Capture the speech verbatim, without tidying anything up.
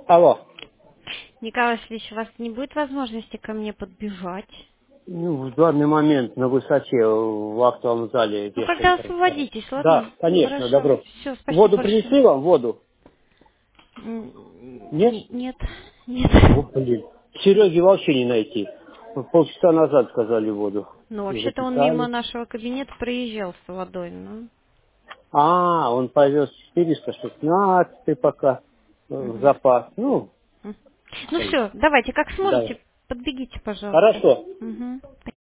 Алло. Николай Васильевич, у вас не будет возможности ко мне подбежать? Ну, в данный момент на высоте в актовом зале Ну, вешать. когда освободитесь, Да, ладно? конечно, Хорошо. добро. Все, спасибо Воду большое. принесли вам, воду? М, Нет? не- Нет, нет. О, блин. Сереги вообще не найти. Полчаса назад сказали воду. Ну, вообще-то он мимо Записали. нашего кабинета проезжал с водой, ну. А, он повез четыреста шестнадцать пока э, в Мгм. запас. Ну, М. Ну все, давайте, как да. сможете, подбегите, пожалуйста. Хорошо. Мгм.